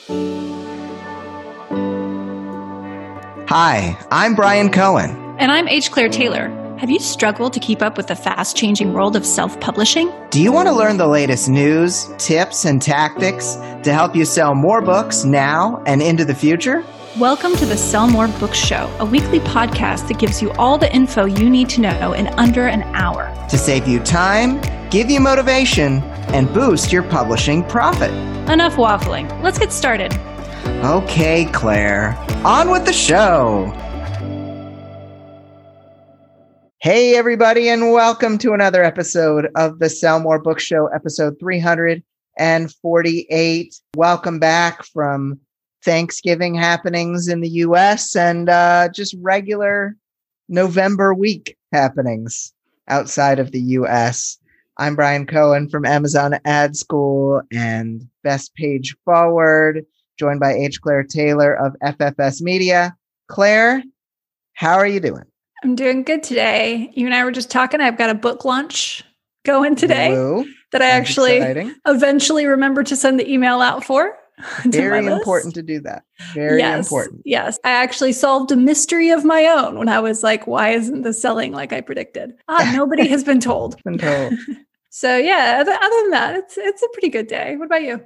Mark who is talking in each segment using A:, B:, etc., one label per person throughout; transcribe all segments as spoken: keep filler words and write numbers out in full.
A: Hi, I'm Brian Cohen.
B: And I'm H. Claire Taylor. Have you struggled to keep up with the fast-changing world of self-publishing?
A: Do you want to learn the latest news, tips, and tactics to help you sell more books now and into the future?
B: Welcome to the Sell More Books Show, a weekly podcast that gives you all the info you need to know in under an hour.
A: To save you time, give you motivation, and boost your publishing profit.
B: Enough waffling. Let's get started.
A: Okay, Claire, on with the show. Hey, everybody, and welcome to another episode of the Sell More Books Show, episode three hundred forty-eight. Welcome back from Thanksgiving happenings in the U S and uh, just regular November week happenings outside of the U S. I'm Brian Cohen from Amazon Ad School and Best Page Forward, joined by H. Claire Taylor of F F S Media. Claire, how are you doing?
B: I'm doing good today. You and I were just talking. I've got a book launch going today
A: Woo.
B: that I
A: That's
B: actually
A: exciting.
B: eventually remember to send the email out for.
A: Very important to do that. Very
B: yes,
A: important.
B: Yes. I actually solved a mystery of my own when I was like, why isn't this selling like I predicted? Ah, nobody has been told.
A: Been told.
B: So yeah, other, other than that, it's it's a pretty good day. What about you?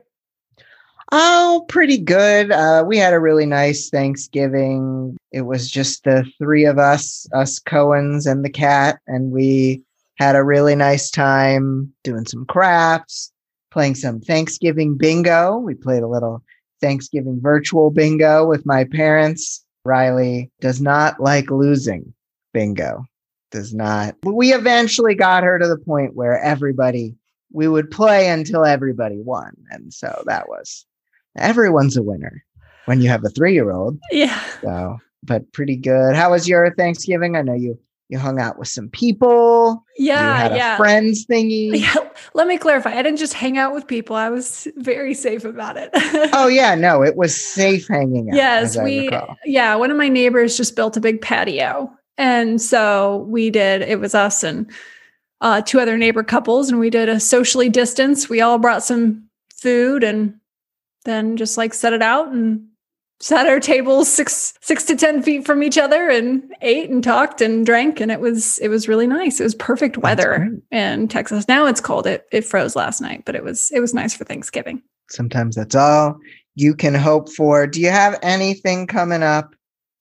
A: Oh, pretty good. Uh, we had a really nice Thanksgiving. It was just the three of us, us Cohens and the cat, and we had a really nice time doing some crafts, playing some Thanksgiving bingo. We played a little Thanksgiving virtual bingo with my parents. Riley does not like losing bingo. Does not. But we eventually got her to the point where everybody, we would play until everybody won. And so that was, everyone's a winner when you have a three-year-old.
B: Yeah.
A: So, but pretty good. How was your Thanksgiving? I know you you hung out with some people.
B: Yeah,
A: you had
B: yeah.
A: a friends thingy.
B: Yeah. Let me clarify. I didn't just hang out with people. I was very safe about it.
A: Oh yeah, no, it was safe hanging out.
B: Yes,
A: as I
B: we.
A: recall.
B: Yeah, one of my neighbors just built a big patio, and so we did. It was us and uh, two other neighbor couples, and we did a socially distanced. We all brought some food and then just like set it out and sat at our tables six six to ten feet from each other and ate and talked and drank, and it was it was really nice. It was perfect weather in Texas. Now it's cold. It it froze last night, but it was it was nice for Thanksgiving.
A: Sometimes that's all you can hope for. Do you have anything coming up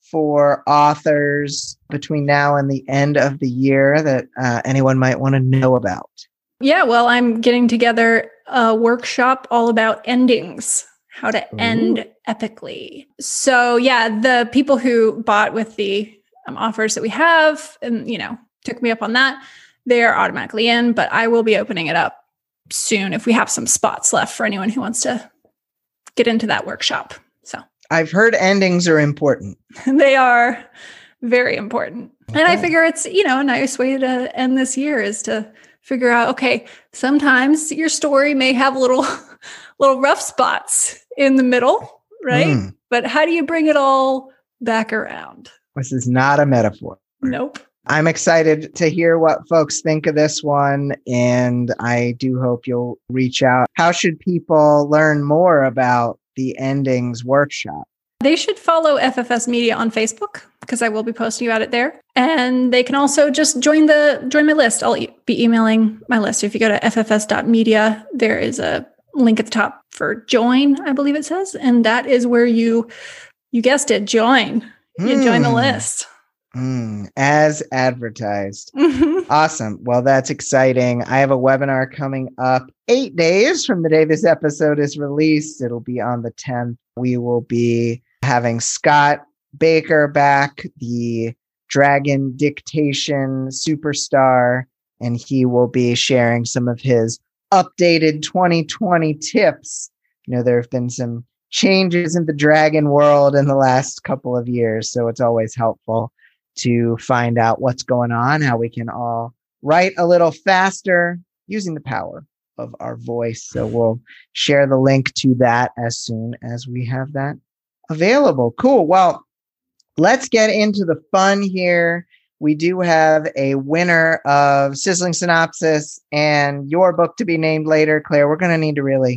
A: for authors between now and the end of the year that uh, anyone might want to know about?
B: Yeah, well, I'm getting together a workshop all about endings. How to end Ooh. epically. So yeah, the people who bought with the um, offers that we have and, you know, took me up on that, they're automatically in, but I will be opening it up soon if we have some spots left for anyone who wants to get into that workshop. So
A: I've heard endings are important.
B: They are very important. Okay. And I figure it's, you know, a nice way to end this year is to figure out, okay, sometimes your story may have little little rough spots in the middle, right? Mm. But how do you bring it all back around?
A: This is not a metaphor.
B: Nope.
A: I'm excited to hear what folks think of this one, and I do hope you'll reach out. How should people learn more about the Endings Workshop?
B: They should follow F F S Media on Facebook because I will be posting about it there. And they can also just join the join my list. I'll e- be emailing my list. If you go to f f s dot media, there is a link at the top for join, I believe it says. And that is where you, you guessed it, join. You mm. join the list.
A: Mm. As advertised. Awesome. Well, that's exciting. I have a webinar coming up eight days from the day this episode is released. It'll be on the tenth. We will be having Scott Baker back, the Dragon Dictation superstar, and he will be sharing some of his updated twenty twenty tips. You know, there have been some changes in the Dragon world in the last couple of years, so it's always helpful to find out what's going on, how we can all write a little faster using the power of our voice. So we'll share the link to that as soon as we have that available. Cool. Well, let's get into the fun here. We do have a winner of Sizzling Synopsis and your book to be named later. Claire, we're going to need to really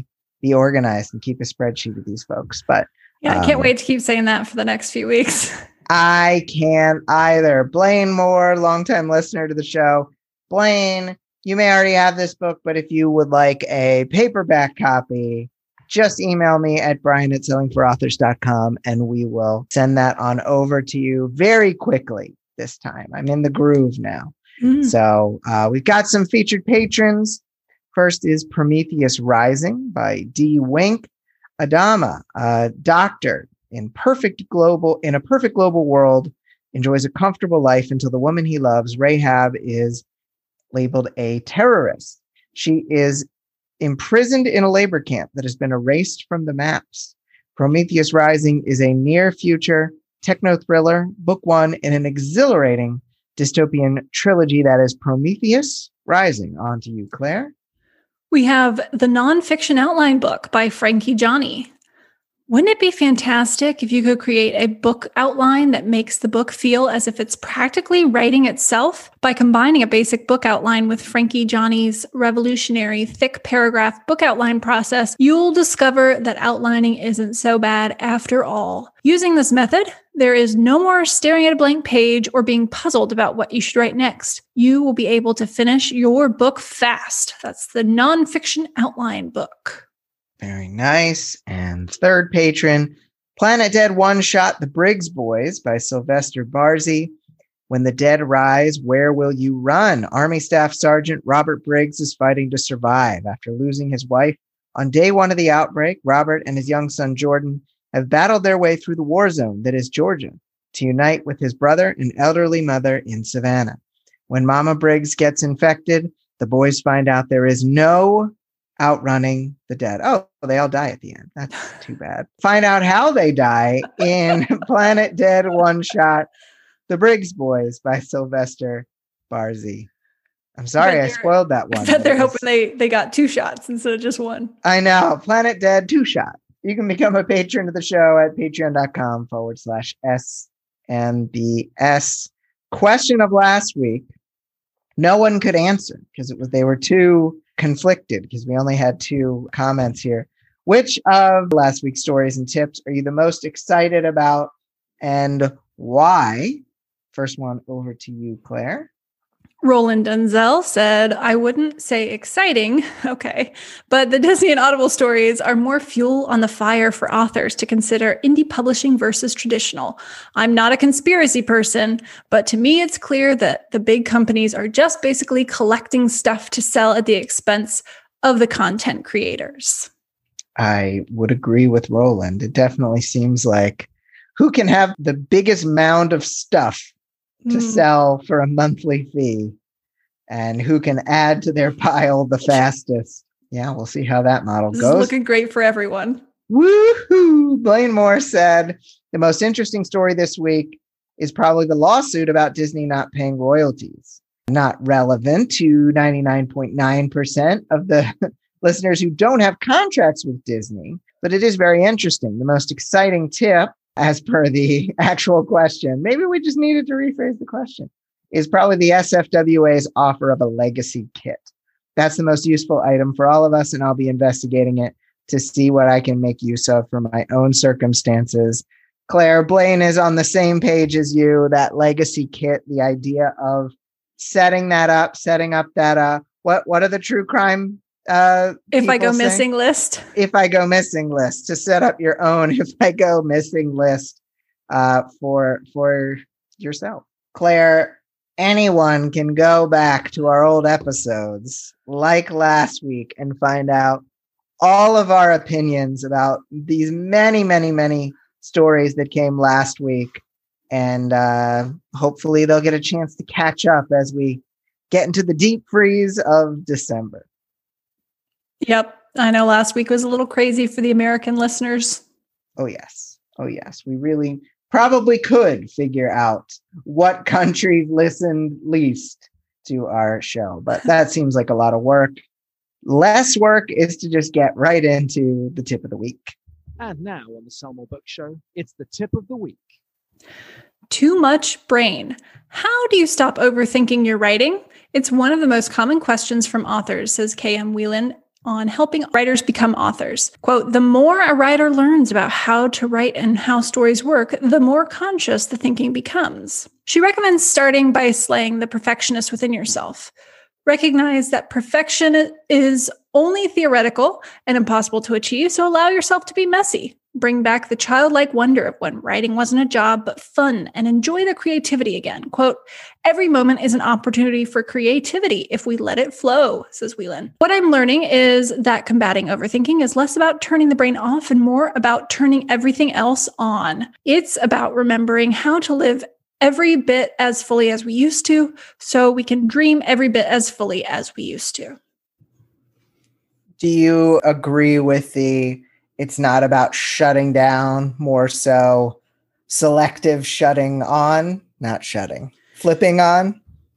A: be organized and keep a spreadsheet of these folks. But
B: yeah, I can't
A: um,
B: wait to keep saying that for the next few weeks.
A: I can't either. Blaine Moore, longtime listener to the show. Blaine, you may already have this book, but if you would like a paperback copy, just email me at brian at selling for authors dot com and we will send that on over to you very quickly this time. I'm in the groove now. Mm. So uh, we've got some featured patrons. First is Prometheus Rising by D. Wink. Adama, a doctor in perfect global in a perfect global world, enjoys a comfortable life until the woman he loves, Rahab, is labeled a terrorist. She is imprisoned in a labor camp that has been erased from the maps. Prometheus Rising is a near future techno thriller, book one in an exhilarating dystopian trilogy that is Prometheus Rising. On to you, Claire.
B: We have the nonfiction outline book by Frankie Johnny. Wouldn't it be fantastic if you could create a book outline that makes the book feel as if it's practically writing itself? By combining a basic book outline with Frankie Johnny's revolutionary thick paragraph book outline process, you'll discover that outlining isn't so bad after all. Using this method, there is no more staring at a blank page or being puzzled about what you should write next. You will be able to finish your book fast. That's the nonfiction outline book.
A: Very nice. And third patron, Planet Dead one-shot The Briggs Boys by Sylvester Barzy. When the dead rise, where will you run? Army Staff Sergeant Robert Briggs is fighting to survive. After losing his wife on day one of the outbreak, Robert and his young son Jordan have battled their way through the war zone that is Georgia to unite with his brother and elderly mother in Savannah. When Mama Briggs gets infected, the boys find out there is no outrunning the dead. Oh, they all die at the end. That's too bad. Find out how they die in Planet Dead One Shot, The Briggs Boys by Sylvester Barzy. I'm sorry I spoiled that one.
B: I bet they're hoping they, they got two shots instead of just one.
A: I know. Planet Dead Two Shot. You can become a patron of the show at patreon.com forward slash SMBS. Question of last week. No one could answer because it was they were too conflicted because we only had two comments here. Which of last week's stories and tips are you the most excited about and why? First one over to you, Claire.
B: Roland Denzel said, I wouldn't say exciting, okay, but the Disney and Audible stories are more fuel on the fire for authors to consider indie publishing versus traditional. I'm not a conspiracy person, but to me it's clear that the big companies are just basically collecting stuff to sell at the expense of the content creators.
A: I would agree with Roland. It definitely seems like who can have the biggest mound of stuff to mm. sell for a monthly fee and who can add to their pile the fastest. Yeah, we'll see how that model
B: this
A: goes.
B: Is looking great for everyone.
A: Woohoo! Blaine Moore said, the most interesting story this week is probably the lawsuit about Disney not paying royalties. Not relevant to ninety-nine point nine percent of the listeners who don't have contracts with Disney, but it is very interesting. The most exciting tip, as per the actual question, maybe we just needed to rephrase the question, is probably the S F W A's offer of a legacy kit. That's the most useful item for all of us, and I'll be investigating it to see what I can make use of for my own circumstances. Claire, Blaine is on the same page as you, that legacy kit, the idea of setting that up, setting up that, uh, what, what are the true crime Uh,
B: if I go
A: say?
B: missing list,
A: if I go missing list to set up your own, if I go missing list, uh, for, for yourself. Claire, anyone can go back to our old episodes like last week and find out all of our opinions about these many, many, many stories that came last week. And, uh, hopefully they'll get a chance to catch up as we get into the deep freeze of December.
B: Yep. I know last week was a little crazy for the American listeners.
A: Oh, yes. Oh, yes. We really probably could figure out what countries listened least to our show, but that seems like a lot of work. Less work is to just get right into the tip of the week.
C: And now on the Selma Book Show, it's the tip of the week.
B: Too much brain. How do you stop overthinking your writing? It's one of the most common questions from authors, says K M Whelan, on helping writers become authors. Quote, the more a writer learns about how to write and how stories work, the more conscious the thinking becomes. She recommends starting by slaying the perfectionist within yourself. Recognize that perfection is only theoretical and impossible to achieve, so allow yourself to be messy. Bring back the childlike wonder of when writing wasn't a job, but fun, and enjoy the creativity again. Quote, every moment is an opportunity for creativity if we let it flow, says Whelan. What I'm learning is that combating overthinking is less about turning the brain off and more about turning everything else on. It's about remembering how to live every bit as fully as we used to, so we can dream every bit as fully as we used to.
A: Do you agree with the it's not about shutting down, more so selective shutting on, not shutting, flipping on?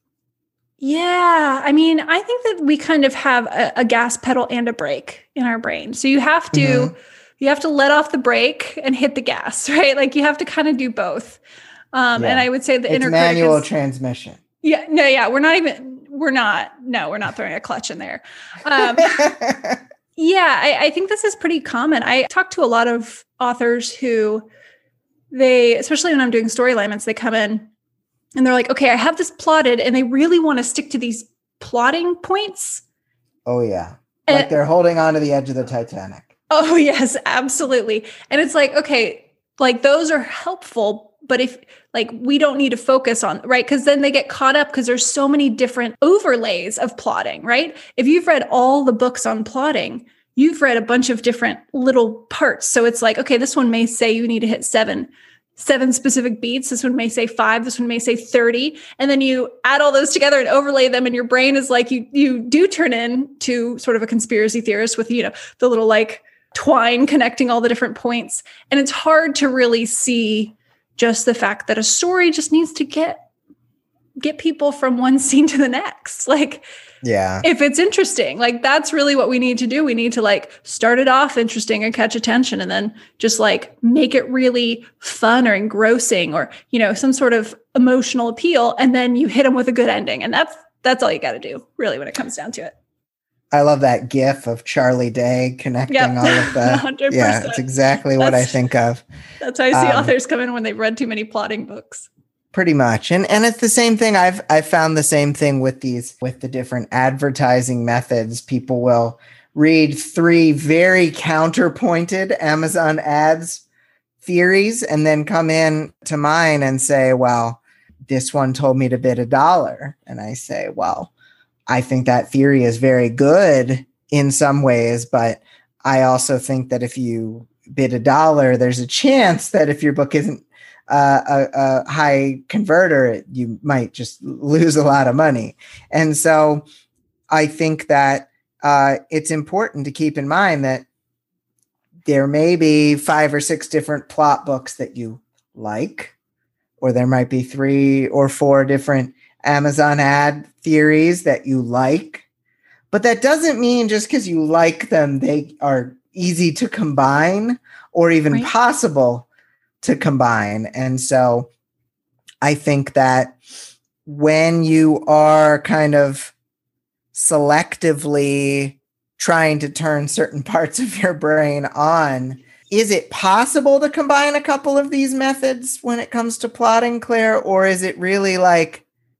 B: Yeah. I mean, I think that we kind of have a, a gas pedal and a brake in our brain. So you have to, mm-hmm. you have to let off the brake and hit the gas, right? Like you have to kind of do both. Um, yeah. And I would say the
A: it's
B: inner
A: manual
B: critic is,
A: transmission.
B: Yeah. No, yeah. We're not even, we're not, no, we're not throwing a clutch in there. Um, Yeah, I, I think this is pretty common. I talk to a lot of authors who they, especially when I'm doing story alignments, they come in and they're like, okay, I have this plotted and they really want to stick to these plotting points.
A: Oh, yeah. Like and, they're holding on to the edge of the Titanic.
B: Oh, yes, absolutely. And it's like, okay, like those are helpful. But if like, we don't need to focus on, right? Because then they get caught up because there's so many different overlays of plotting, right? If you've read all the books on plotting, you've read a bunch of different little parts. So it's like, okay, this one may say you need to hit seven, seven specific beats. This one may say five. This one may say thirty. And then you add all those together and overlay them. And your brain is like, you, you do turn into sort of a conspiracy theorist with, you know, the little like twine connecting all the different points. And it's hard to really see just the fact that a story just needs to get get people from one scene to the next. Like,
A: yeah,
B: if it's interesting, like that's really what we need to do. We need to like start it off interesting and catch attention and then just like make it really fun or engrossing or, you know, some sort of emotional appeal. And then you hit them with a good ending. And that's, that's all you got to do really when it comes down to it.
A: I love that GIF of Charlie Day connecting yep. all of the, one hundred percent. Yeah, it's exactly what that's, I think of.
B: That's how I see um, authors come in when they've read too many plotting books.
A: Pretty much. And and it's the same thing. I've I've found the same thing with these, with the different advertising methods. People will read three very counterpointed Amazon ads theories and then come in to mine and say, well, this one told me to bid a dollar. And I say, well, I think that theory is very good in some ways, but I also think that if you bid a dollar, there's a chance that if your book isn't uh, a, a high converter, you might just lose a lot of money. And so I think that uh, it's important to keep in mind that there may be five or six different plot books that you like, or there might be three or four different Amazon ad theories that you like, but that doesn't mean just because you like them, they are easy to combine or even right. possible to combine. And so I think that when you are kind of selectively trying to turn certain parts of your brain on, is it possible to combine a couple of these methods when it comes to plotting, Claire? Or is it really like,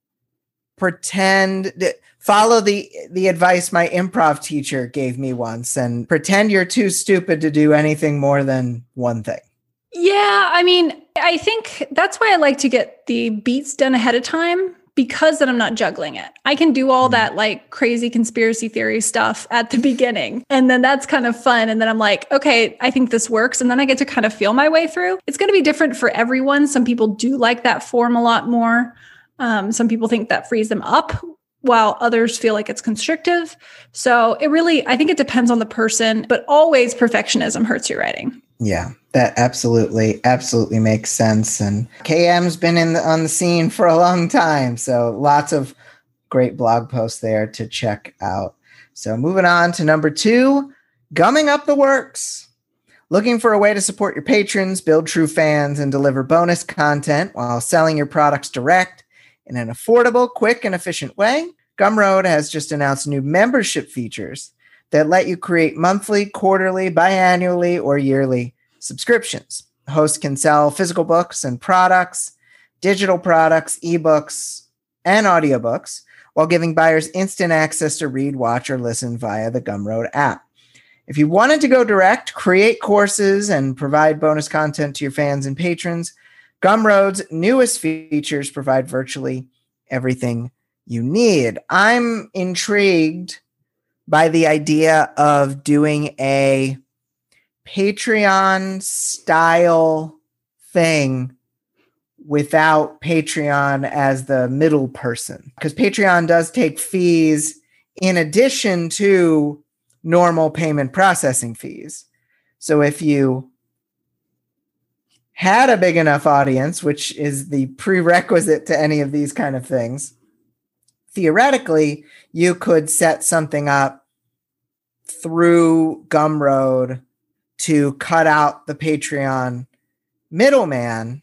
A: pretend, follow the the advice my improv teacher gave me once and pretend you're too stupid to do anything more than one thing?
B: Yeah, I mean, I think that's why I like to get the beats done ahead of time, because then I'm not juggling it. I can do all mm. that like crazy conspiracy theory stuff at the beginning. And then that's kind of fun. And then I'm like, okay, I think this works. And then I get to kind of feel my way through. It's going to be different for everyone. Some people do like that form a lot more. Um, some people think that frees them up, while others feel like it's constrictive. So it really, I think it depends on the person, but always perfectionism hurts your writing.
A: Yeah, that absolutely, absolutely makes sense. And K M's been in the, on the scene for a long time. So lots of great blog posts there to check out. So moving on to number two, gumming up the works. Looking for a way to support your patrons, build true fans, and deliver bonus content while selling your products direct in an affordable, quick, and efficient way? Gumroad has just announced new membership features that let you create monthly, quarterly, biannually, or yearly subscriptions. The host can sell physical books and products, digital products, ebooks, and audiobooks, while giving buyers instant access to read, watch, or listen via the Gumroad app. If you wanted to go direct, create courses, and provide bonus content to your fans and patrons, Gumroad's newest features provide virtually everything you need. I'm intrigued by the idea of doing a Patreon style thing without Patreon as the middle person, because Patreon does take fees in addition to normal payment processing fees. So if you had a big enough audience, which is the prerequisite to any of these kind of things, theoretically, you could set something up through Gumroad to cut out the Patreon middleman,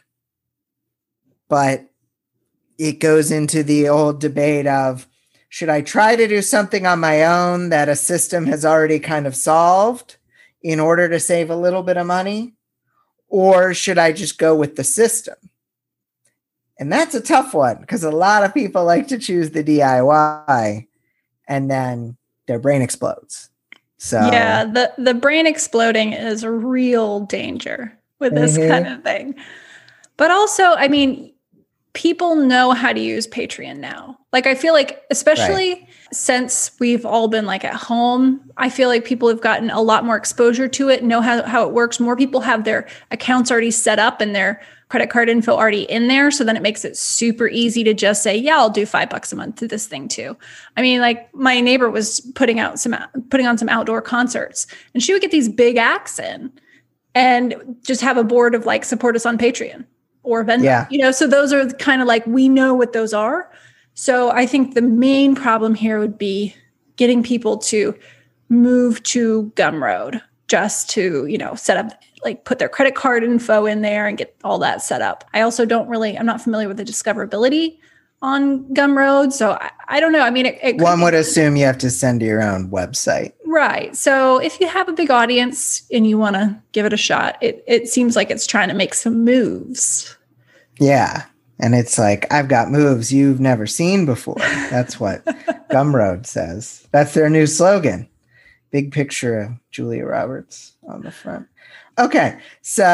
A: but it goes into the old debate of, should I try to do something on my own that a system has already kind of solved in order to save a little bit of money? Or should I just go with the system? And that's a tough one, because a lot of people like to choose the D I Y and then their brain explodes. So
B: yeah, the, the brain exploding is a real danger with this mm-hmm. kind of thing. But also, I mean, people know how to use Patreon now. Like, I feel like, especially right. since we've all been like at home, I feel like people have gotten a lot more exposure to it, know how, how it works. More people have their accounts already set up and their credit card info already in there. So then it makes it super easy to just say, yeah, I'll do five bucks a month to this thing too. I mean, like, my neighbor was putting out some, putting on some outdoor concerts, and she would get these big acts in and just have a board of like, support us on Patreon or Venmo, yeah. you know, so those are kind of like, we know what those are. So I think the main problem here would be getting people to move to Gumroad, just to, you know, set up, like put their credit card info in there and get all that set up. I also don't really, I'm not familiar with the discoverability on Gumroad. So I, I don't know. I mean, it, it
A: one would assume you have to send to your own website.
B: Right. So if you have a big audience and you want to give it a shot, it, it seems like it's trying to make some moves.
A: Yeah. And it's like, I've got moves you've never seen before. That's what Gumroad says. That's their new slogan. Big picture of Julia Roberts on the front. Okay. So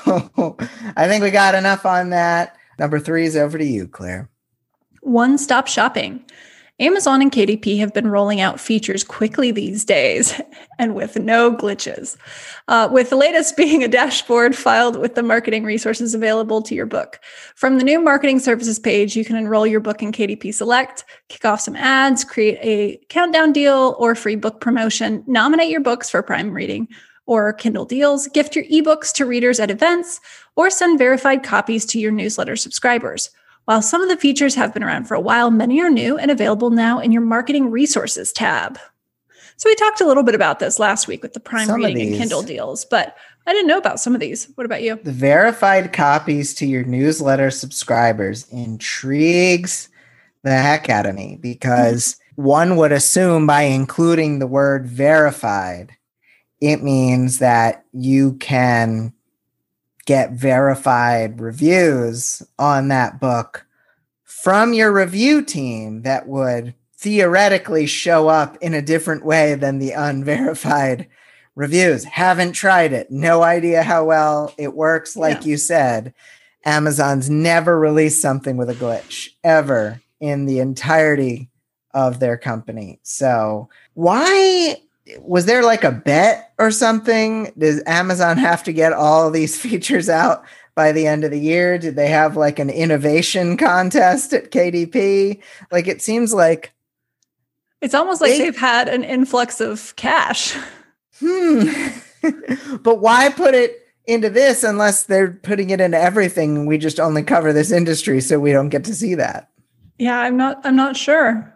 A: I think we got enough on that. Number three is over to you, Claire.
B: One-stop shopping. Amazon and K D P have been rolling out features quickly these days and with no glitches. Uh, with the latest being a dashboard filed with the marketing resources available to your book. From the new marketing services page, you can enroll your book in K D P Select, kick off some ads, create a countdown deal or free book promotion, nominate your books for Prime Reading or Kindle deals, gift your ebooks to readers at events, or send verified copies to your newsletter subscribers. While some of the features have been around for a while, many are new and available now in your Marketing Resources tab. So we talked a little bit about this last week with the Prime some Reading and Kindle deals, but I didn't know about some of these. What about you?
A: The verified copies to your newsletter subscribers intrigues the heck out of me, because mm-hmm. one would assume by including the word verified, it means that you can get verified reviews on that book from your review team that would theoretically show up in a different way than the unverified reviews. Haven't tried it. No idea how well it works. Like yeah. you said, Amazon's never released something with a glitch ever in the entirety of their company. So why... was there like a bet or something? Does Amazon have to get all of these features out by the end of the year? Did they have like an innovation contest at K D P? Like, it seems like
B: it's almost like they, they've had an influx of cash.
A: Hmm. But why put it into this unless they're putting it into everything and we just only cover this industry so we don't get to see that?
B: Yeah, I'm not I'm not sure.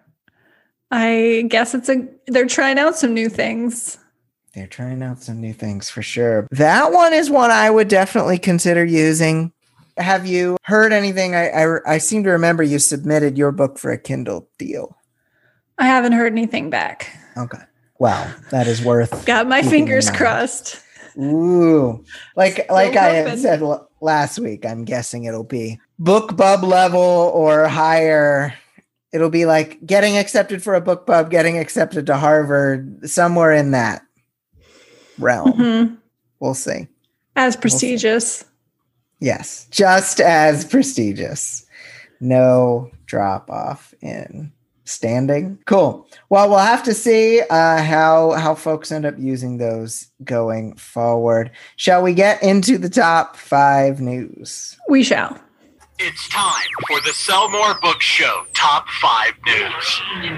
B: I guess it's a, they're trying out some new things.
A: They're trying out some new things for sure. That one is one I would definitely consider using. Have you heard anything? I, I, I seem to remember you submitted your book for a Kindle deal.
B: I haven't heard anything back.
A: Okay. Well, that is worth.
B: Got my fingers crossed.
A: Ooh, like Still like I had said l- last week, I'm guessing it'll be BookBub level or higher. It'll be like getting accepted for a BookBub, getting accepted to Harvard, somewhere in that realm. Mm-hmm. We'll see.
B: As prestigious.
A: We'll see. Yes, just as prestigious. No drop off in standing. Cool. Well, we'll have to see uh, how how folks end up using those going forward. Shall we get into the top five news?
B: We shall.
D: It's time for the Sell More Book Show Top five News.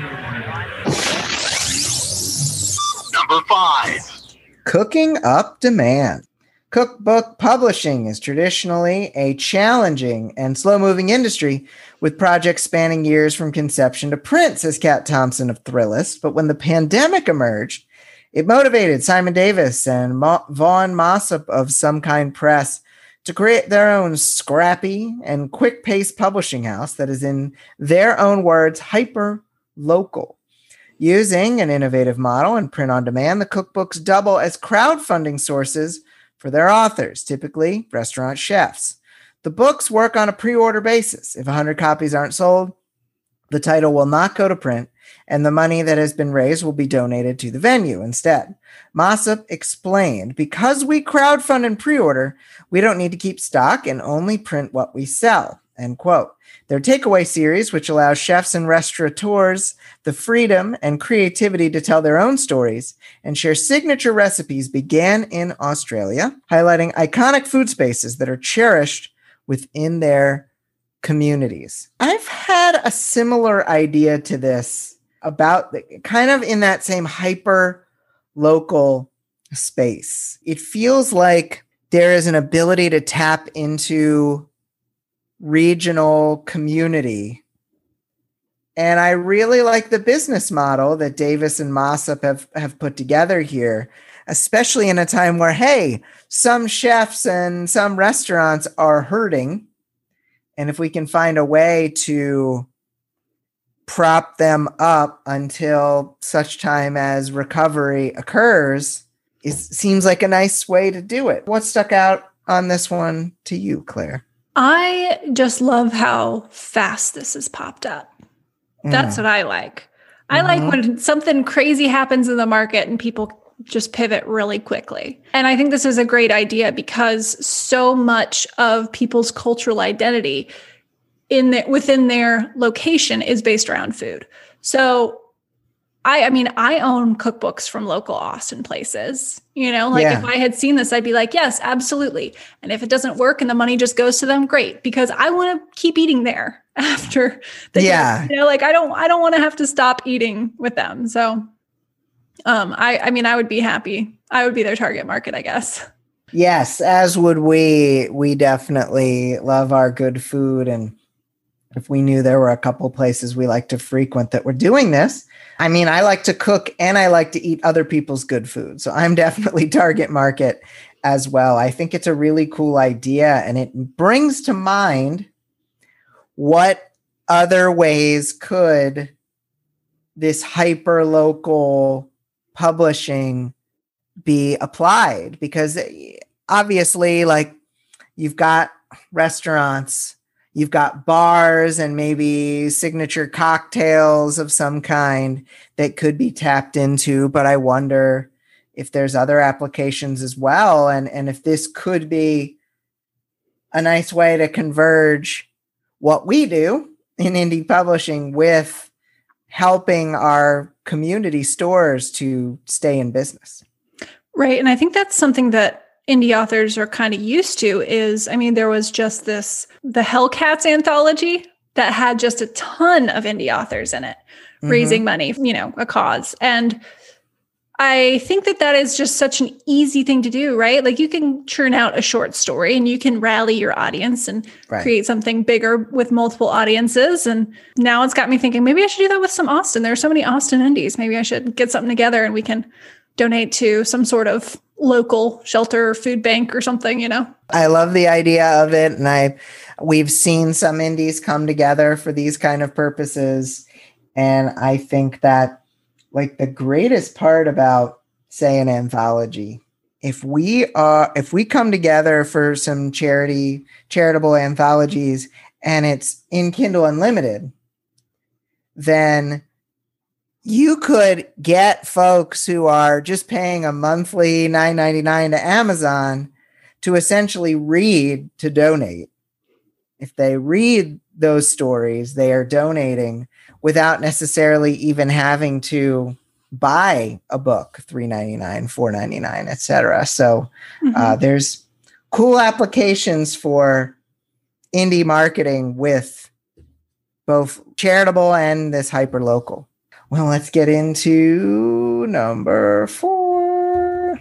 D: Number five.
A: Cooking up demand. Cookbook publishing is traditionally a challenging and slow-moving industry, with projects spanning years from conception to print, says Kat Thompson of Thrillist. But when the pandemic emerged, it motivated Simon Davis and Ma- Vaughn Mossop of Some Kind Press to create their own scrappy and quick-paced publishing house that is, in their own words, hyper-local. Using an innovative model and print on demand, the cookbooks double as crowdfunding sources for their authors, typically restaurant chefs. The books work on a pre-order basis. If one hundred copies aren't sold, the title will not go to print, and the money that has been raised will be donated to the venue instead. Mossop explained, because we crowdfund and pre-order, we don't need to keep stock and only print what we sell, end quote. Their takeaway series, which allows chefs and restaurateurs the freedom and creativity to tell their own stories and share signature recipes, began in Australia, highlighting iconic food spaces that are cherished within their communities. I've had a similar idea to this about the, kind of in that same hyper local space. It feels like there is an ability to tap into regional community. And I really like the business model that Davis and Mossop have, have put together here, especially in a time where, hey, some chefs and some restaurants are hurting. And if we can find a way to prop them up until such time as recovery occurs, it seems like a nice way to do it. What stuck out on this one to you, Claire?
B: I just love how fast this has popped up. That's mm. what I like. I mm-hmm. like when something crazy happens in the market and people just pivot really quickly. And I think this is a great idea because so much of people's cultural identity in the, within their location is based around food. So I, I mean, I own cookbooks from local Austin places, you know, like yeah. if I had seen this, I'd be like, yes, absolutely. And if it doesn't work and the money just goes to them, great, because I want to keep eating there after the
A: yeah.
B: day. You know, like I don't, I don't want to have to stop eating with them. So um, I, I mean, I would be happy. I would be their target market, I guess.
A: Yes. As would we, we definitely love our good food. And if we knew there were a couple places we like to frequent that were doing this, I mean, I like to cook and I like to eat other people's good food. So I'm definitely target market as well. I think it's a really cool idea. And it brings to mind what other ways could this hyper local publishing be applied? Because obviously, like, you've got restaurants, you've got bars and maybe signature cocktails of some kind that could be tapped into. But I wonder if there's other applications as well. And, and if this could be a nice way to converge what we do in indie publishing with helping our community stores to stay in business.
B: Right. And I think that's something that indie authors are kind of used to is, I mean, there was just this, the Hellcats anthology that had just a ton of indie authors in it, mm-hmm. raising money, you know, a cause. And I think that that is just such an easy thing to do, right? Like you can churn out a short story and you can rally your audience and right. create something bigger with multiple audiences. And now it's got me thinking, maybe I should do that with some Austin. There are so many Austin indies. Maybe I should get something together and we can donate to some sort of local shelter or food bank or something, you know?
A: I love the idea of it. And I, we've seen some indies come together for these kind of purposes. And I think that like the greatest part about, say, an anthology, if we are, if we come together for some charity, charitable anthologies and it's in Kindle Unlimited, then you could get folks who are just paying a monthly nine ninety-nine to Amazon to essentially read to donate. If they read those stories, they are donating without necessarily even having to buy a book, three ninety-nine, four ninety-nine, et cetera. So mm-hmm. uh, there's cool applications for indie marketing with both charitable and this hyper local. Well, let's get into number four.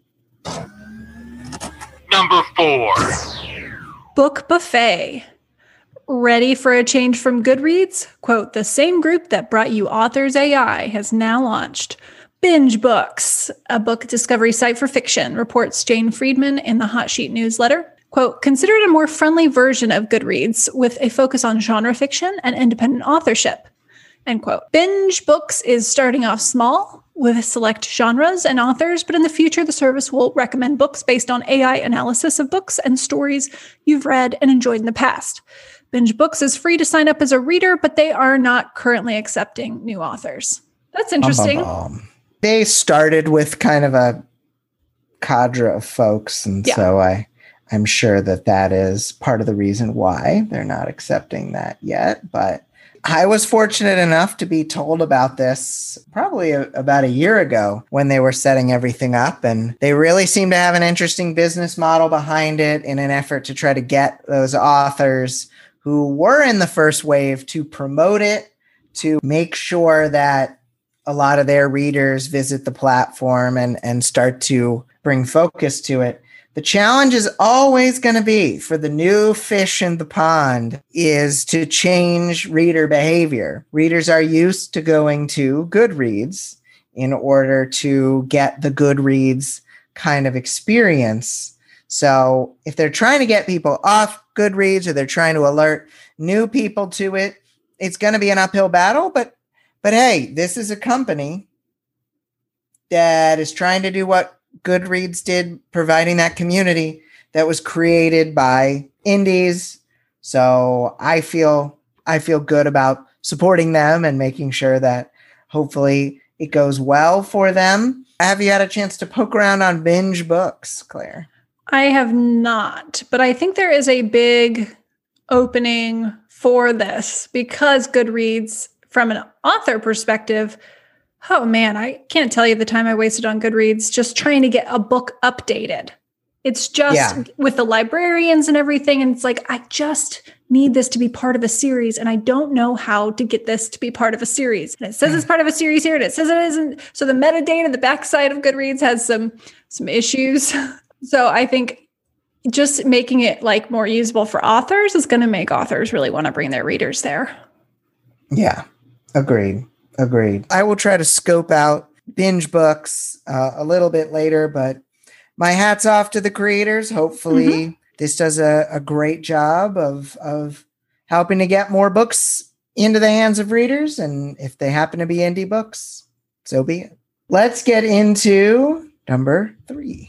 D: Number four.
B: Book Buffet. Ready for a change from Goodreads? Quote, the same group that brought you Authors A I has now launched Binge Books, a book discovery site for fiction, reports Jane Friedman in the Hot Sheet newsletter. Quote, consider it a more friendly version of Goodreads with a focus on genre fiction and independent authorship. End quote. Binge Books is starting off small with select genres and authors, but in the future, the service will recommend books based on A I analysis of books and stories you've read and enjoyed in the past. Binge Books is free to sign up as a reader, but they are not currently accepting new authors. That's interesting.
A: Um, um, um. They started with kind of a cadre of folks, and yeah. so I, I'm sure that that is part of the reason why they're not accepting that yet, but I was fortunate enough to be told about this probably a, about a year ago when they were setting everything up. And they really seem to have an interesting business model behind it in an effort to try to get those authors who were in the first wave to promote it, to make sure that a lot of their readers visit the platform and, and start to bring focus to it. The challenge is always going to be for the new fish in the pond is to change reader behavior. Readers are used to going to Goodreads in order to get the Goodreads kind of experience. So if they're trying to get people off Goodreads or they're trying to alert new people to it, it's going to be an uphill battle. But, but hey, this is a company that is trying to do what Goodreads did, providing that community that was created by indies. So I feel I feel good about supporting them and making sure that hopefully it goes well for them. Have you had a chance to poke around on Binge Books, Claire?
B: I have not, but I think there is a big opening for this because Goodreads, from an author perspective, oh man, I can't tell you the time I wasted on Goodreads just trying to get a book updated. It's just yeah. with the librarians and everything. And it's like, I just need this to be part of a series. And I don't know how to get this to be part of a series. And it says it's part of a series here and it says it isn't. So the metadata, the backside of Goodreads has some, some issues. So I think just making it like more usable for authors is going to make authors really want to bring their readers there.
A: Yeah, agreed. Agreed. I will try to scope out Binge Books uh, a little bit later, but my hat's off to the creators. Hopefully mm-hmm. this does a, a great job of, of helping to get more books into the hands of readers. And if they happen to be indie books, so be it. Let's get into number three.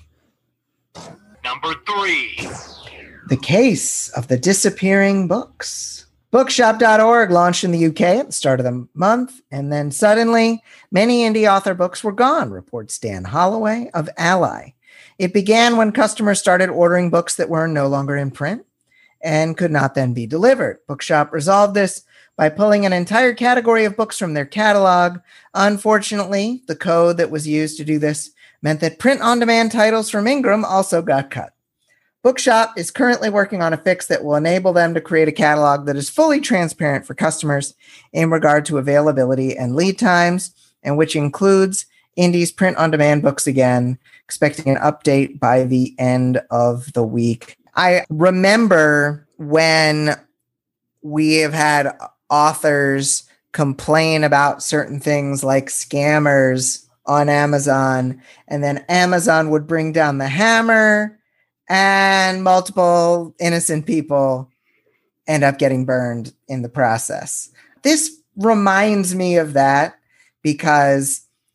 D: Number three.
A: The Case of the Disappearing Books. Bookshop dot org launched in the U K at the start of the month, and then suddenly many indie author books were gone, reports Dan Holloway of Ally. It began when customers started ordering books that were no longer in print and could not then be delivered. Bookshop resolved this by pulling an entire category of books from their catalog. Unfortunately, the code that was used to do this meant that print-on-demand titles from Ingram also got cut. Bookshop is currently working on a fix that will enable them to create a catalog that is fully transparent for customers in regard to availability and lead times, and which includes Indie's print-on-demand books again, expecting an update by the end of the week. I remember when we have had authors complain about certain things like scammers on Amazon, and then Amazon would bring down the hammer and multiple innocent people end up getting burned in the process. This reminds me of that because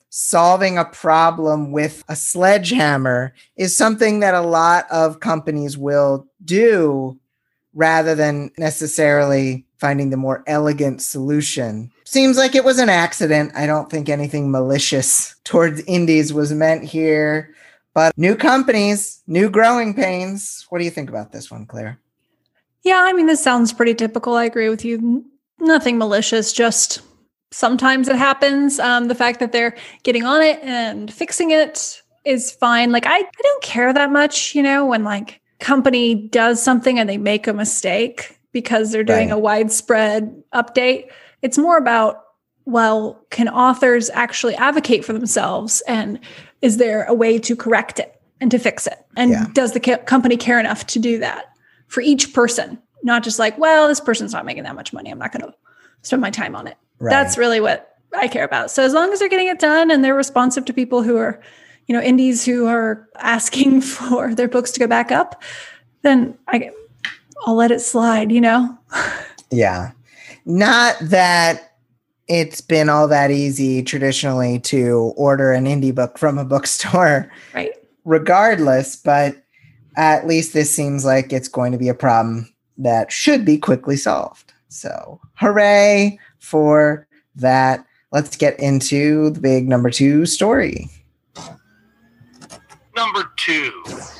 A: solving a problem with a sledgehammer is something that a lot of companies will do rather than necessarily finding the more elegant solution. Seems like it was an accident. I don't think anything malicious towards indies was meant here. But new companies, new growing pains. What do you think about this one, Claire?
B: Yeah, I mean, this sounds pretty typical. I agree with you. Nothing malicious, just sometimes it happens. Um, the fact that they're getting on it and fixing it is fine. Like, I, I don't care that much, you know, when like company does something and they make a mistake because they're doing
A: Right.
B: a widespread update. It's more about, well, can authors actually advocate for themselves? And is there a way to correct it and to fix it? And
A: Yeah.
B: does the ca- company care enough to do that for each person? Not just like, well, this person's not making that much money, I'm not going to spend my time on it.
A: Right.
B: That's really what I care about. So as long as they're getting it done and they're responsive to people who are, you know, indies who are asking for their books to go back up, then I, I'll let it slide, you know?
A: Yeah. Not that it's been all that easy traditionally to order an indie book from a bookstore,
B: Right.
A: regardless, but at least this seems like it's going to be a problem that should be quickly solved. So hooray for that. Let's get into the big number two story.
D: Number two.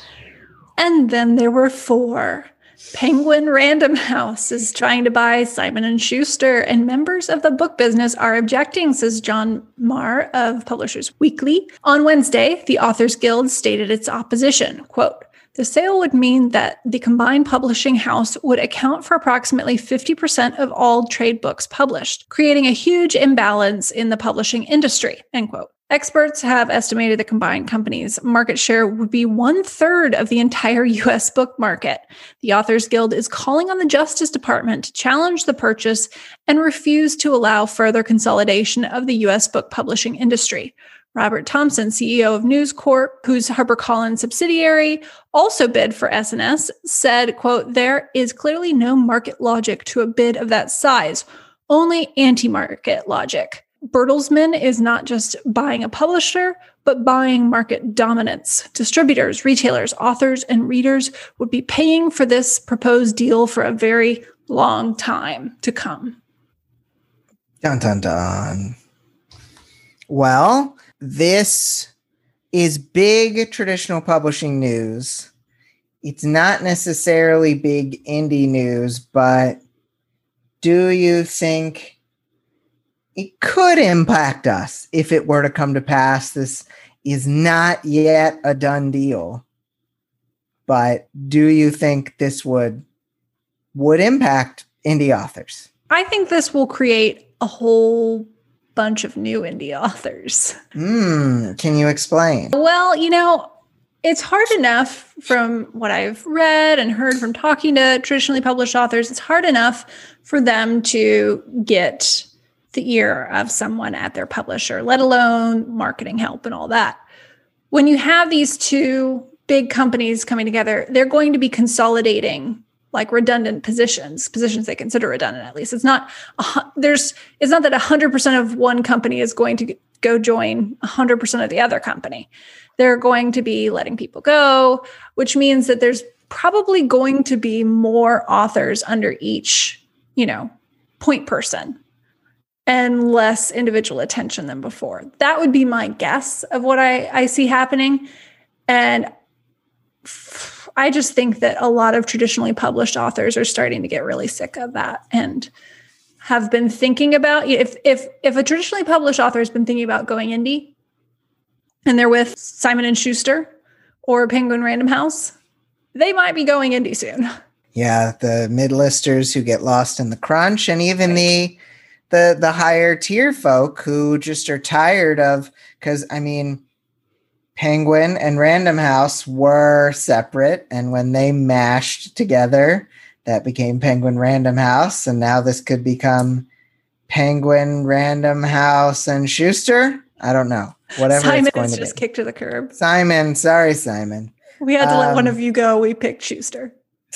B: And then there were four. Penguin Random House is trying to buy Simon and Schuster, and members of the book business are objecting, says John Marr of Publishers Weekly. On Wednesday, the Authors Guild stated its opposition. Quote, the sale would mean that the combined publishing house would account for approximately fifty percent of all trade books published, creating a huge imbalance in the publishing industry, end quote. Experts have estimated the combined company's market share would be one third of the entire U S book market. The Authors Guild is calling on the Justice Department to challenge the purchase and refuse to allow further consolidation of the U S book publishing industry. Robert Thompson, C E O of News Corp, whose HarperCollins subsidiary also bid for S and S, said, quote, there is clearly no market logic to a bid of that size, only anti-market logic. Bertelsmann is not just buying a publisher, but buying market dominance. Distributors, retailers, authors, and readers would be paying for this proposed deal for a very long time to come.
A: Dun, dun, dun. Well, this is big traditional publishing news. It's not necessarily big indie news, but do you think it could impact us if it were to come to pass? This is not yet a done deal, but do you think this would would impact indie authors?
B: I think this will create a whole bunch of new indie authors.
A: Hmm. Can you explain?
B: Well, you know, it's hard enough from what I've read and heard from talking to traditionally published authors. It's hard enough for them to get the ear of someone at their publisher, let alone marketing help and all that. When you have these two big companies coming together, they're going to be consolidating like redundant positions, positions they consider redundant at least. It's not a, there's it's not that one hundred percent of one company is going to go join one hundred percent of the other company. They're going to be letting people go, which means that there's probably going to be more authors under each, you know, point person and less individual attention than before. That would be my guess of what I, I see happening. And I just think that a lot of traditionally published authors are starting to get really sick of that and have been thinking about, if if if a traditionally published author has been thinking about going indie and they're with Simon and Schuster or Penguin Random House, they might be going indie soon.
A: Yeah, the mid-listers who get lost in the crunch, and even the the the higher tier folk who just are tired of, because I mean, Penguin and Random House were separate, and when they mashed together, that became Penguin Random House, and now this could become Penguin Random House and Schuster. I don't know. Whatever
B: Simon
A: it's going
B: is
A: to
B: just
A: be.
B: kicked to the curb.
A: Simon, sorry, Simon.
B: We had to let one
A: Um,
B: of you go. We picked Schuster.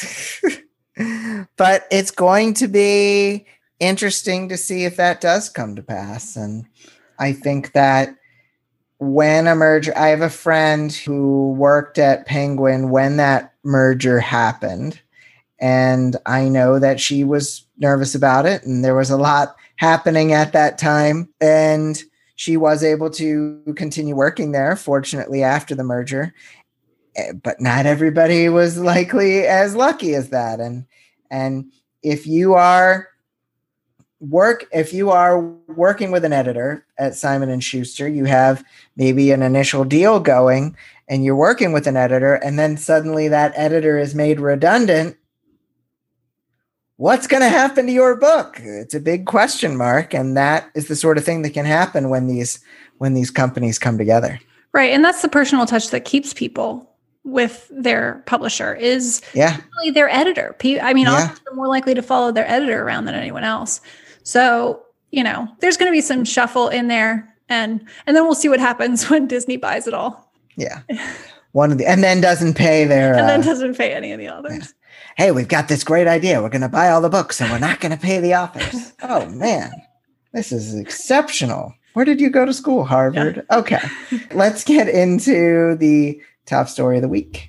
A: But it's going to be interesting to see if that does come to pass. And I think that when a merger, I have a friend who worked at Penguin when that merger happened. And I know that she was nervous about it. And there was a lot happening at that time. And she was able to continue working there, fortunately, after the merger. But not everybody was likely as lucky as that. And and if you are work if you are working with an editor at Simon and Schuster, you have maybe an initial deal going and you're working with an editor, and then suddenly that editor is made redundant. What's going to happen to your book? It's a big question mark, and that is the sort of thing that can happen when these when these companies come together.
B: Right, and that's the personal touch that keeps people with their publisher is
A: yeah.
B: really their editor. I mean,
A: yeah.
B: authors are more likely to follow their editor around than anyone else. So, you know, there's going to be some shuffle in there, and and then we'll see what happens when Disney buys it all.
A: Yeah, one of the and then doesn't pay their
B: and then
A: uh,
B: doesn't pay any of the others.
A: Yeah. Hey, we've got this great idea. We're going to buy all the books, and we're not going to pay the authors. Oh man, this is exceptional. Where did you go to school? Harvard. Yeah. Okay, let's get into the top story of the week.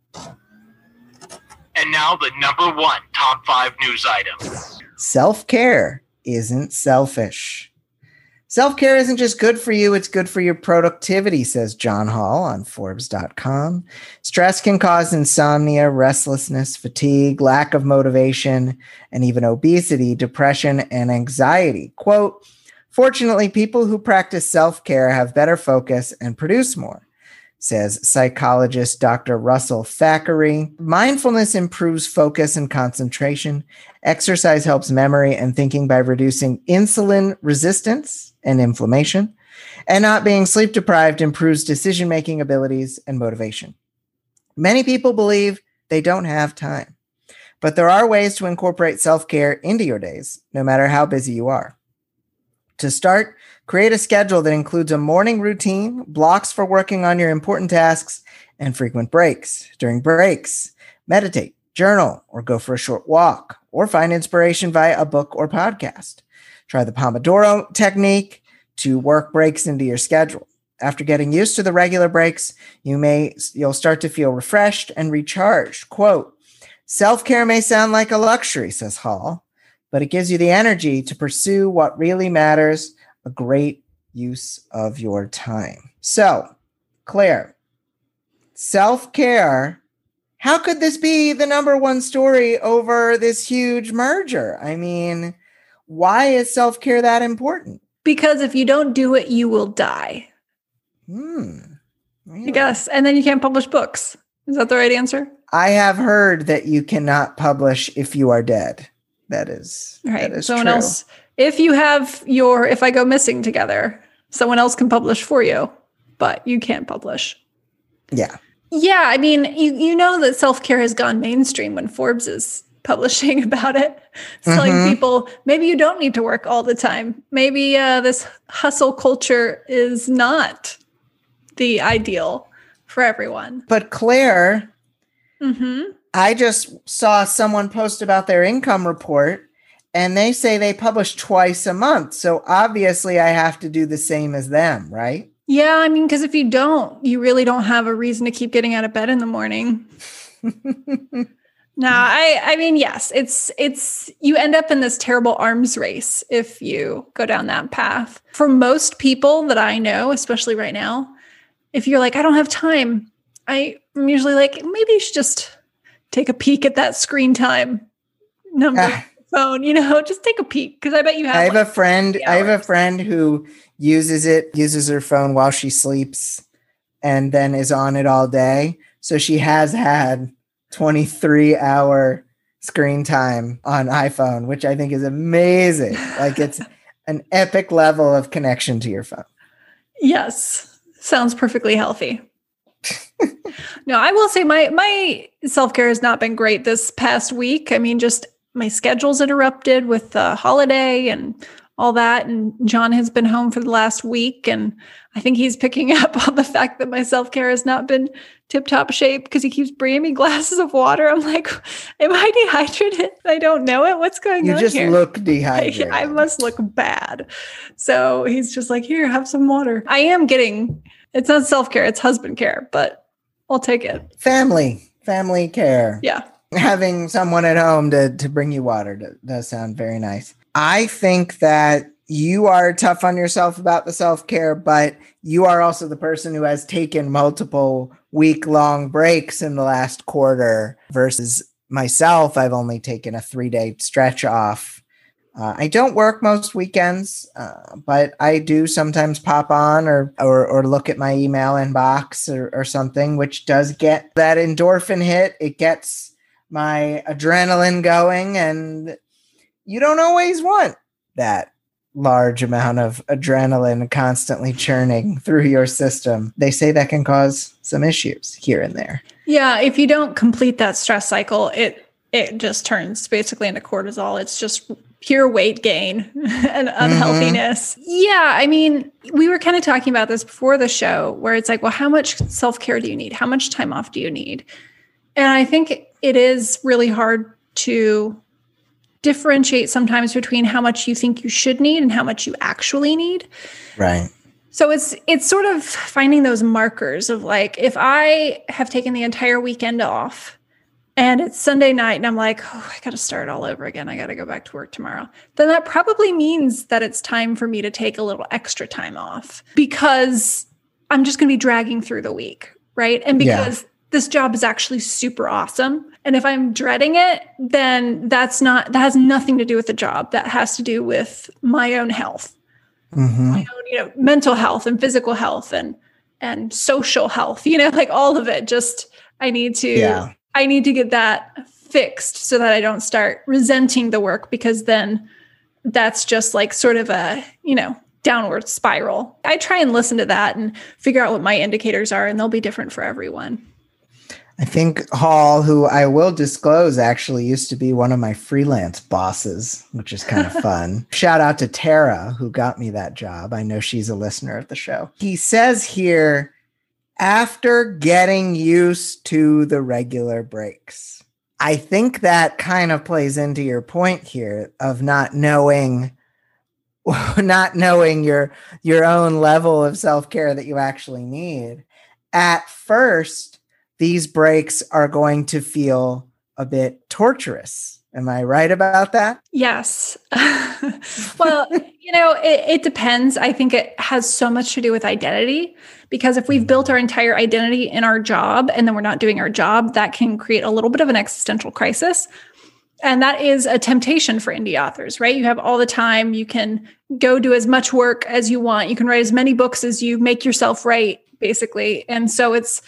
D: And now the number one top five news item.
A: Self-care isn't selfish. Self-care isn't just good for you, it's good for your productivity, says John Hall on Forbes dot com. Stress can cause insomnia, restlessness, fatigue, lack of motivation, and even obesity, depression, and anxiety. Quote, fortunately, people who practice self-care have better focus and produce more, says psychologist Doctor Russell Thackeray. Mindfulness improves focus and concentration. Exercise helps memory and thinking by reducing insulin resistance and inflammation. And not being sleep deprived improves decision-making abilities and motivation. Many people believe they don't have time, but there are ways to incorporate self-care into your days, no matter how busy you are. To start, create a schedule that includes a morning routine, blocks for working on your important tasks, and frequent breaks. During breaks, meditate, journal, or go for a short walk, or find inspiration via a book or podcast. Try the Pomodoro technique to work breaks into your schedule. After getting used to the regular breaks, you may, you'll start to feel refreshed and recharged. Quote, self-care may sound like a luxury, says Hall, but it gives you the energy to pursue what really matters, a great use of your time. So, Claire, self-care, how could this be the number one story over this huge merger? I mean, why is self-care that important?
B: Because if you don't do it, you will die.
A: Hmm. Really?
B: I guess. And then you can't publish books. Is that the right answer?
A: I have heard that you cannot publish if you are dead. That is,
B: right.
A: That is
B: someone
A: true.
B: else. If you have your If I Go Missing together, someone else can publish for you, but you can't publish.
A: Yeah.
B: Yeah. I mean, you, you know that self-care has gone mainstream when Forbes is publishing about it. It's mm-hmm. telling people maybe you don't need to work all the time. Maybe uh, this hustle culture is not the ideal for everyone.
A: But Claire,
B: mm-hmm.
A: I just saw someone post about their income report, and they say they publish twice a month. So obviously I have to do the same as them, right?
B: Yeah, I mean, because if you don't, you really don't have a reason to keep getting out of bed in the morning. No, I, I mean, yes, it's, it's, you end up in this terrible arms race if you go down that path. For most people that I know, especially right now, if you're like, I don't have time, I, I'm usually like, maybe you should just take a peek at that screen time number uh, phone, you know, just take a peek. Cause I bet you have,
A: I have
B: like
A: a friend, I have a friend who uses it, uses her phone while she sleeps and then is on it all day. So she has had twenty-three hour screen time on iPhone, which I think is amazing. Like it's an epic level of connection to your phone.
B: Yes. Sounds perfectly healthy. No, I will say my, my self-care has not been great this past week. I mean, just my schedule's interrupted with the holiday and all that. And John has been home for the last week. And I think he's picking up on the fact that my self-care has not been tip-top shape because he keeps bringing me glasses of water. I'm like, Am I dehydrated? I don't know it. What's going
A: You
B: on
A: just
B: here?
A: look
B: I,
A: dehydrated.
B: I must look bad. So he's just like, here, have some water. I am getting, it's not self-care, it's husband care, but I'll take it.
A: Family, family care.
B: Yeah.
A: Having someone at home to, to bring you water does, does sound very nice. I think that you are tough on yourself about the self-care, but you are also the person who has taken multiple week-long breaks in the last quarter versus myself. I've only taken a three-day stretch off. Uh, I don't work most weekends, uh, but I do sometimes pop on or or, or look at my email inbox or, or something, which does get that endorphin hit. It gets my adrenaline going, and you don't always want that large amount of adrenaline constantly churning through your system. They say that can cause some issues here and there.
B: Yeah, if you don't complete that stress cycle, it it just turns basically into cortisol. It's just pure weight gain and unhealthiness. Mm-hmm. Yeah, I mean, we were kind of talking about this before the show where it's like, well, how much self-care do you need? How much time off do you need? And I think it is really hard to differentiate sometimes between how much you think you should need and how much you actually need.
A: Right.
B: So it's it's sort of finding those markers of like, if I have taken the entire weekend off and it's Sunday night and I'm like, oh, I got to start all over again. I got to go back to work tomorrow. Then that probably means that it's time for me to take a little extra time off because I'm just going to be dragging through the week, right? And because yeah. this job is actually super awesome. And if I'm dreading it, then that's not, that has nothing to do with the job. That has to do with my own health, mm-hmm. my own, you know, mental health and physical health and, and social health, you know, like all of it. Just, I need to, yeah. I need to get that fixed so that I don't start resenting the work, because then that's just like sort of a, you know, downward spiral. I try and listen to that and figure out what my indicators are, and they'll be different for everyone.
A: I think Hall, who I will disclose actually used to be one of my freelance bosses, which is kind of fun. Shout out to Tara, who got me that job. I know she's a listener of the show. He says here, after getting used to the regular breaks. I think that kind of plays into your point here of not knowing, not knowing your, your own level of self-care that you actually need. At first, these breaks are going to feel a bit torturous. Am I right about that?
B: Yes. Well, you know, it, it depends. I think it has so much to do with identity, because if we've built our entire identity in our job and then we're not doing our job, that can create a little bit of an existential crisis. And that is a temptation for indie authors, right? You have all the time. You can go do as much work as you want. You can write as many books as you make yourself write, basically. And so it's,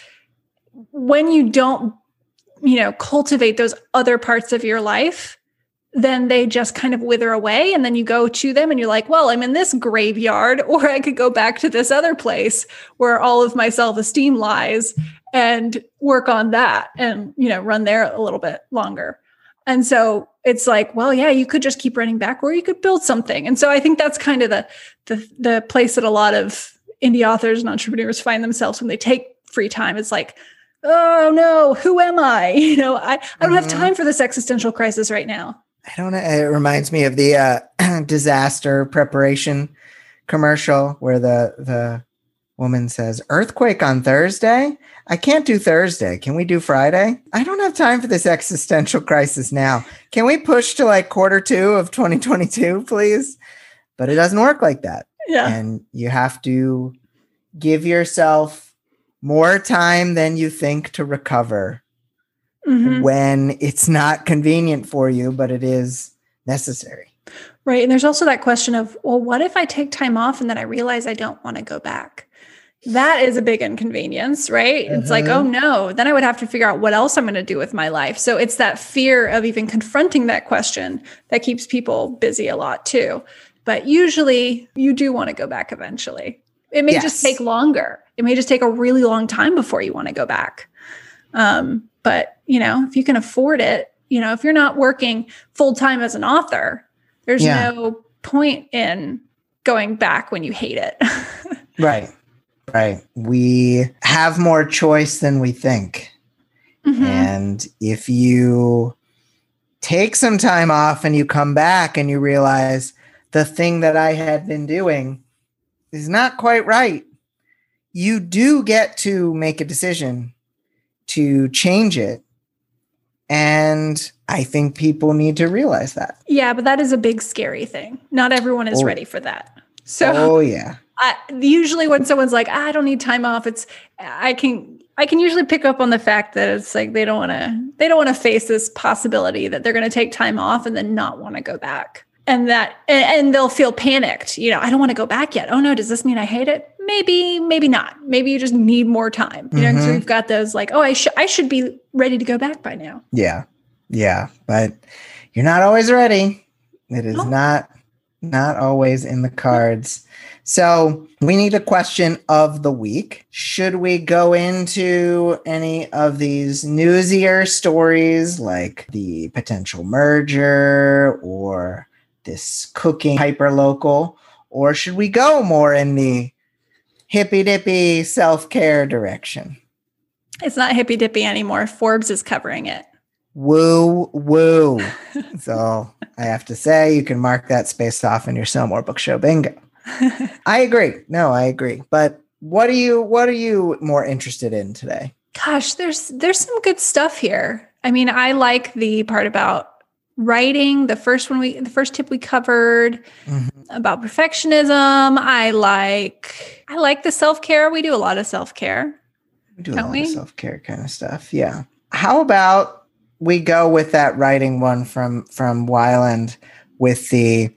B: when you don't, you know, cultivate those other parts of your life, then they just kind of wither away. And then you go to them and you're like, well, I'm in this graveyard, or I could go back to this other place where all of my self-esteem lies and work on that and, you know, run there a little bit longer. And so it's like, well, yeah, you could just keep running back, or you could build something. And so I think that's kind of the, the, the place that a lot of indie authors and entrepreneurs find themselves when they take free time. It's like, oh no, who am I? You know, I, I don't mm-hmm. have time for this existential crisis right now.
A: I don't know. It reminds me of the uh, disaster preparation commercial where the, the woman says, earthquake on Thursday? I can't do Thursday. Can we do Friday? I don't have time for this existential crisis now. Can we push to like quarter two of twenty twenty-two, please? But it doesn't work like that.
B: Yeah.
A: And you have to give yourself more time than you think to recover mm-hmm. when it's not convenient for you, but it is necessary.
B: Right. And there's also that question of, well, what if I take time off and then I realize I don't want to go back? That is a big inconvenience, right? Mm-hmm. It's like, oh no, then I would have to figure out what else I'm going to do with my life. So it's that fear of even confronting that question that keeps people busy a lot too. But usually you do want to go back eventually. It may yes. just take longer. It may just take a really long time before you want to go back. Um, but, you know, if you can afford it, you know, if you're not working full time as an author, there's yeah. no point in going back when you hate it.
A: Right. Right. We have more choice than we think. Mm-hmm. And if you take some time off and you come back and you realize the thing that I had been doing is not quite right, you do get to make a decision to change it. And I think people need to realize that.
B: Yeah, but that is a big, scary thing. Not everyone is
A: oh.
B: ready for that. So,
A: oh yeah.
B: I, usually when someone's like, I don't need time off, it's I can I can usually pick up on the fact that it's like they don't want to they don't want to face this possibility that they're going to take time off and then not want to go back. And that and, and they'll feel panicked. You know, I don't want to go back yet. Oh no, does this mean I hate it? Maybe, maybe not. Maybe you just need more time. You know, because
A: Mhm.
B: we've got those like, oh, I should I should be ready to go back by now.
A: Yeah. Yeah. But you're not always ready. It is
B: Oh.
A: not not always in the cards. So we need a question of the week. Should we go into any of these newsier stories like the potential merger or this cooking hyperlocal, or should we go more in the hippy dippy self-care direction?
B: It's not hippy dippy anymore. Forbes is covering it.
A: Woo woo. So I have to say, you can mark that space off in your Sell More Book Show bingo. I agree. No, I agree. But what are you what are you more interested in today?
B: Gosh, there's there's some good stuff here. I mean, I like the part about writing, the first one we the first tip we covered
A: Mhm.
B: about perfectionism. I like I like the self-care. We do a lot of self-care.
A: We do a
B: Don't
A: lot
B: we?
A: of self-care kind of stuff. Yeah. How about we go with that writing one from from Weiland with the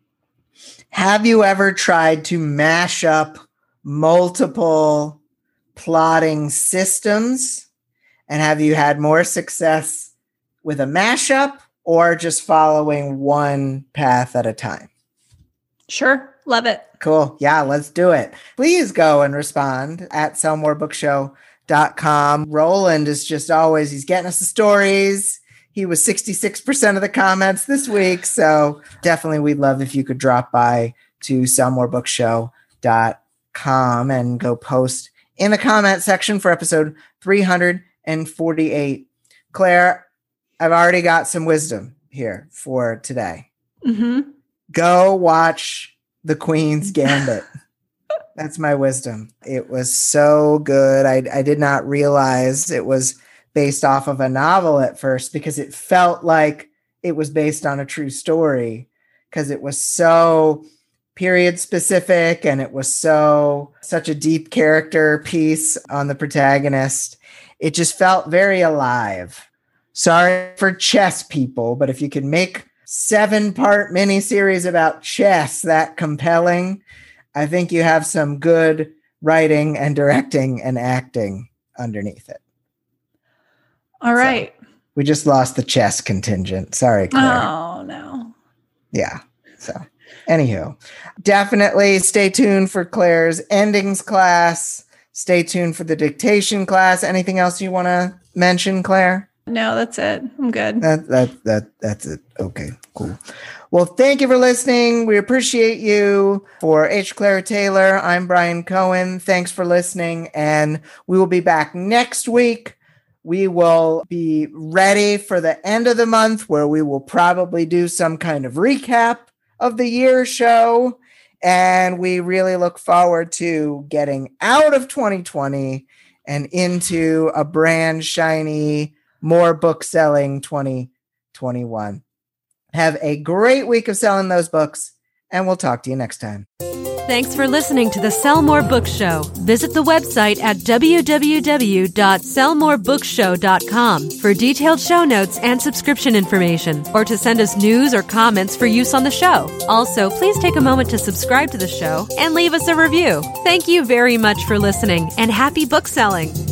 A: have you ever tried to mash up multiple plotting systems? And have you had more success with a mashup or just following one path at a time?
B: Sure. Love it.
A: Cool. Yeah, let's do it. Please go and respond at sell more book show dot com. Roland is just always, he's getting us the stories. He was sixty-six percent of the comments this week. So definitely we'd love if you could drop by to sell more book show dot com and go post in the comment section for episode three hundred forty-eight. Claire, I've already got some wisdom here for today.
B: Mm-hmm.
A: Go watch The Queen's Gambit. That's my wisdom. It was so good. I, I did not realize it was based off of a novel at first because it felt like it was based on a true story because it was so period specific and it was so such a deep character piece on the protagonist. It just felt very alive. Sorry for chess people, but if you could make seven part miniseries about chess that compelling, I think you have some good writing and directing and acting underneath it.
B: All right.
A: So, we just lost the chess contingent. Sorry, Claire.
B: Oh, no.
A: Yeah. So, anywho, definitely stay tuned for Claire's endings class. Stay tuned for the dictation class. Anything else you want to mention, Claire?
B: No, that's it. I'm good.
A: That that that that's it. Okay, cool. Well, thank you for listening. We appreciate you. For H. Claire Taylor, I'm Brian Cohen. Thanks for listening, and we will be back next week. We will be ready for the end of the month where we will probably do some kind of recap of the year show. And we really look forward to getting out of twenty twenty and into a brand shiny, more book selling twenty twenty-one. Have a great week of selling those books, and we'll talk to you next time.
E: Thanks for listening to the Sell More Book Show. Visit the website at w w w dot sell more book show dot com for detailed show notes and subscription information, or to send us news or comments for use on the show. Also, please take a moment to subscribe to the show and leave us a review. Thank you very much for listening, and happy book selling.